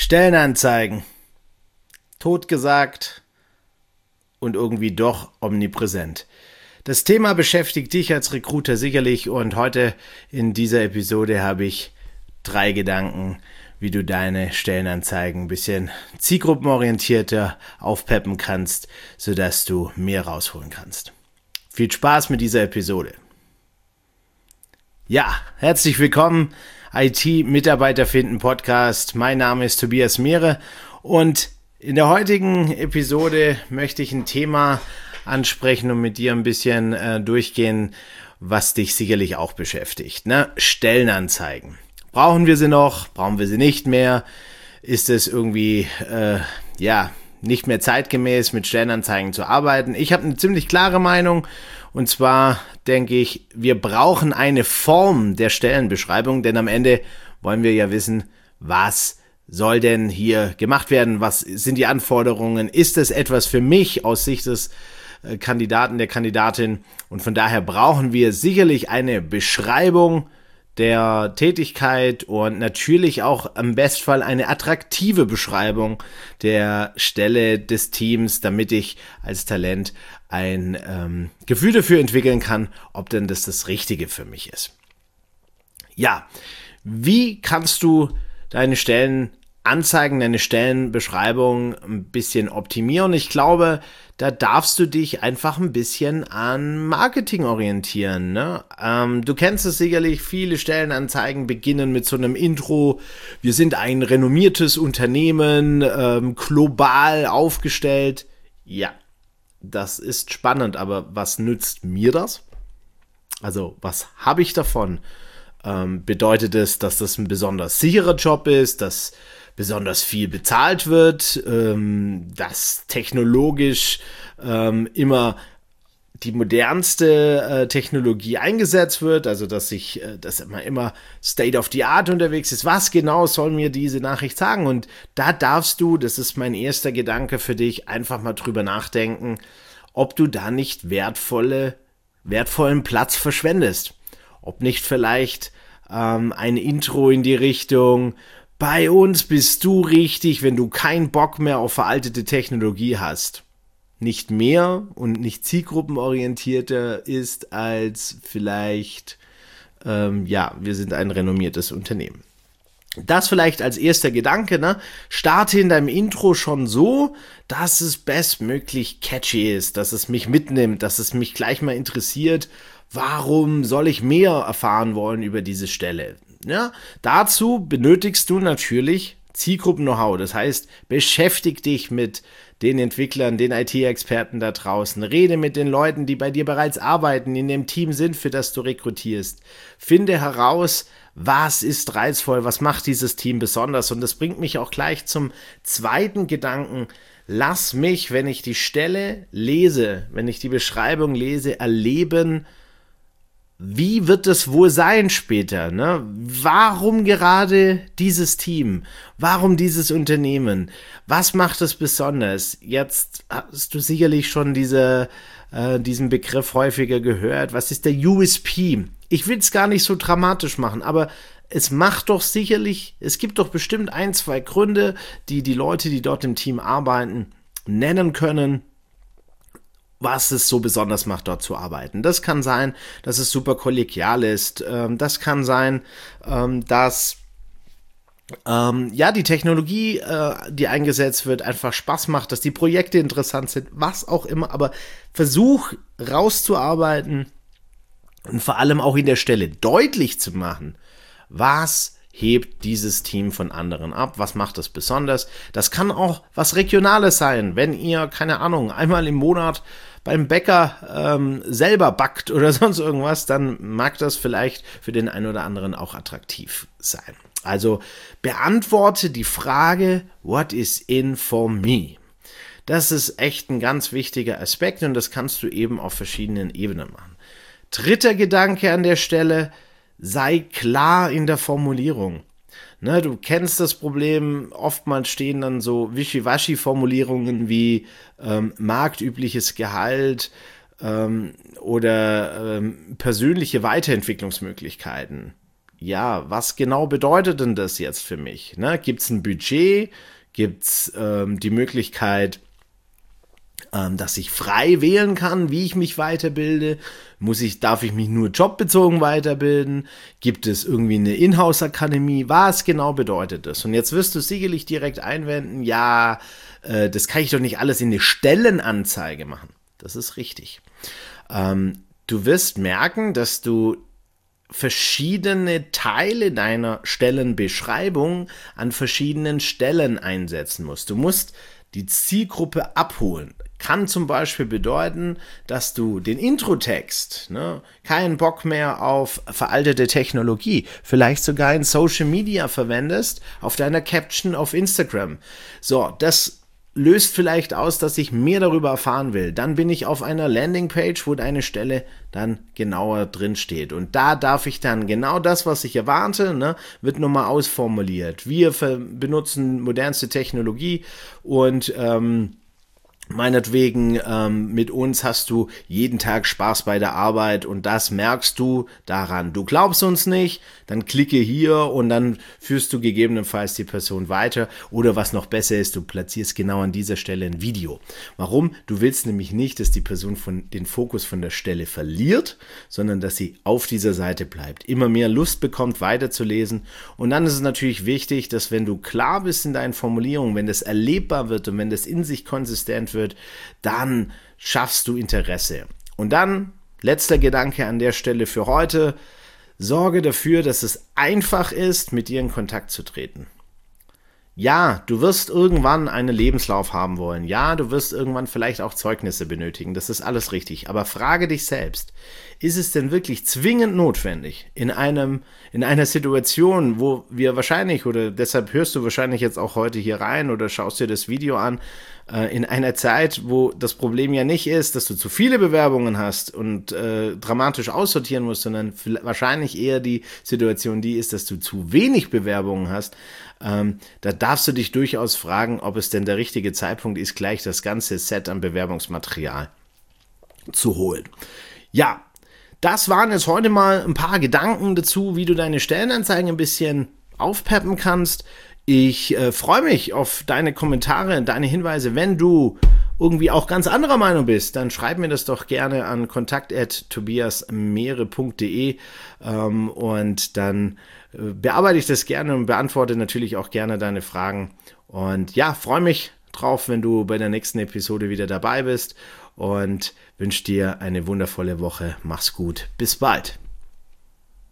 Stellenanzeigen. Totgesagt und irgendwie doch omnipräsent. Das Thema beschäftigt dich als Recruiter sicherlich und heute in dieser Episode habe ich 3 Gedanken, wie du deine Stellenanzeigen ein bisschen zielgruppenorientierter aufpeppen kannst, sodass du mehr rausholen kannst. Viel Spaß mit dieser Episode. Ja, herzlich willkommen, IT-Mitarbeiter finden Podcast. Mein Name ist Tobias Mehre und in der heutigen Episode möchte ich ein Thema ansprechen und mit dir ein bisschen durchgehen, was dich sicherlich auch beschäftigt. Ne? Stellenanzeigen. Brauchen wir sie noch? Brauchen wir sie nicht mehr? Ist es irgendwie nicht mehr zeitgemäß, mit Stellenanzeigen zu arbeiten? Ich habe eine ziemlich klare Meinung und zwar denke ich, wir brauchen eine Form der Stellenbeschreibung, denn am Ende wollen wir ja wissen, was soll denn hier gemacht werden? Was sind die Anforderungen? Ist es etwas für mich aus Sicht des Kandidaten, der Kandidatin? Und von daher brauchen wir sicherlich eine Beschreibung der Tätigkeit und natürlich auch im Bestfall eine attraktive Beschreibung der Stelle des Teams, damit ich als Talent ein Gefühl dafür entwickeln kann, ob denn das Richtige für mich ist. Ja, wie kannst du deine Stellenanzeigen, deine Stellenbeschreibung ein bisschen optimieren? Ich glaube, da darfst du dich einfach ein bisschen an Marketing orientieren. Ne? Du kennst es sicherlich, viele Stellenanzeigen beginnen mit so einem Intro. Wir sind ein renommiertes Unternehmen, global aufgestellt. Ja, das ist spannend, aber was nützt mir das? Also, was habe ich davon? Bedeutet es, dass das ein besonders sicherer Job ist, dass besonders viel bezahlt wird, dass technologisch immer die modernste Technologie eingesetzt wird, also dass immer State of the Art unterwegs ist. Was genau soll mir diese Nachricht sagen? Und da darfst du, das ist mein erster Gedanke für dich, einfach mal drüber nachdenken, ob du da nicht wertvollen Platz verschwendest. Ob nicht vielleicht ein Intro in die Richtung, bei uns bist du richtig, wenn du keinen Bock mehr auf veraltete Technologie hast. Nicht mehr und nicht zielgruppenorientierter ist als vielleicht, wir sind ein renommiertes Unternehmen. Das vielleicht als erster Gedanke, ne? Starte in deinem Intro schon so, dass es bestmöglich catchy ist, dass es mich mitnimmt, dass es mich gleich mal interessiert. Warum soll ich mehr erfahren wollen über diese Stelle? Ja, dazu benötigst du natürlich Zielgruppen-Know-how. Das heißt, beschäftige dich mit den Entwicklern, den IT-Experten da draußen. Rede mit den Leuten, die bei dir bereits arbeiten, in dem Team sind, für das du rekrutierst. Finde heraus, was ist reizvoll, was macht dieses Team besonders. Und das bringt mich auch gleich zum zweiten Gedanken. Lass mich, wenn ich die Stelle lese, wenn ich die Beschreibung lese, erleben, wie wird es wohl sein später? Ne? Warum gerade dieses Team? Warum dieses Unternehmen? Was macht es besonders? Jetzt hast du sicherlich schon diesen Begriff häufiger gehört. Was ist der USP? Ich will es gar nicht so dramatisch machen, aber es gibt doch bestimmt 1, 2 Gründe, die Leute, die dort im Team arbeiten, nennen können, was es so besonders macht, dort zu arbeiten. Das kann sein, dass es super kollegial ist. Das kann sein, dass die Technologie, die eingesetzt wird, einfach Spaß macht, dass die Projekte interessant sind, was auch immer. Aber versuch rauszuarbeiten und vor allem auch in der Stelle deutlich zu machen, was hebt dieses Team von anderen ab? Was macht es besonders? Das kann auch was Regionales sein. Wenn ihr, keine Ahnung, einmal im Monat beim Bäcker selber backt oder sonst irgendwas, dann mag das vielleicht für den einen oder anderen auch attraktiv sein. Also beantworte die Frage, what is in for me? Das ist echt ein ganz wichtiger Aspekt und das kannst du eben auf verschiedenen Ebenen machen. Dritter Gedanke an der Stelle, sei klar in der Formulierung. Ne, du kennst das Problem, oftmals stehen dann so Wischiwaschi-Formulierungen wie marktübliches Gehalt oder persönliche Weiterentwicklungsmöglichkeiten. ja, was genau bedeutet denn das jetzt für mich? Ne? Gibt es ein Budget? Gibt es die Möglichkeit, dass ich frei wählen kann, wie ich mich weiterbilde? Darf ich mich nur jobbezogen weiterbilden? Gibt es irgendwie eine Inhouse-Akademie? Was genau bedeutet das? Und jetzt wirst du sicherlich direkt einwenden, ja, das kann ich doch nicht alles in eine Stellenanzeige machen. Das ist richtig. Du wirst merken, dass du verschiedene Teile deiner Stellenbeschreibung an verschiedenen Stellen einsetzen musst. Du musst die Zielgruppe abholen. Kann zum Beispiel bedeuten, dass du den Introtext, keinen Bock mehr auf veraltete Technologie, vielleicht sogar in Social Media verwendest, auf deiner Caption auf Instagram. So, das löst vielleicht aus, dass ich mehr darüber erfahren will. Dann bin ich auf einer Landingpage, wo deine Stelle dann genauer drin steht. Und da darf ich dann genau das, was ich erwarte, wird nochmal ausformuliert. Wir benutzen modernste Technologie und meinetwegen, mit uns hast du jeden Tag Spaß bei der Arbeit und das merkst du daran. Du glaubst uns nicht, dann klicke hier und dann führst du gegebenenfalls die Person weiter oder was noch besser ist, du platzierst genau an dieser Stelle ein Video. Warum? Du willst nämlich nicht, dass die Person den Fokus von der Stelle verliert, sondern dass sie auf dieser Seite bleibt, immer mehr Lust bekommt, weiterzulesen und dann ist es natürlich wichtig, dass wenn du klar bist in deinen Formulierungen, wenn das erlebbar wird und wenn das in sich konsistent wird, dann schaffst du Interesse. Und dann, letzter Gedanke an der Stelle für heute, sorge dafür, dass es einfach ist, mit dir in Kontakt zu treten. Ja, du wirst irgendwann einen Lebenslauf haben wollen. Ja, du wirst irgendwann vielleicht auch Zeugnisse benötigen. Das ist alles richtig. Aber frage dich selbst, ist es denn wirklich zwingend notwendig in einer Situation, wo wir wahrscheinlich, oder deshalb hörst du wahrscheinlich jetzt auch heute hier rein oder schaust dir das Video an, in einer Zeit, wo das Problem ja nicht ist, dass du zu viele Bewerbungen hast und dramatisch aussortieren musst, sondern wahrscheinlich eher die Situation die ist, dass du zu wenig Bewerbungen hast. Da darfst du dich durchaus fragen, ob es denn der richtige Zeitpunkt ist, gleich das ganze Set an Bewerbungsmaterial zu holen. Ja, das waren jetzt heute mal ein paar Gedanken dazu, wie du deine Stellenanzeigen ein bisschen aufpeppen kannst. Ich freue mich auf deine Kommentare, deine Hinweise. Wenn du irgendwie auch ganz anderer Meinung bist, dann schreib mir das doch gerne an kontakt@tobiasmehre.de und dann bearbeite ich das gerne und beantworte natürlich auch gerne deine Fragen. Und ja, freue mich drauf, wenn du bei der nächsten Episode wieder dabei bist und wünsche dir eine wundervolle Woche. Mach's gut. Bis bald.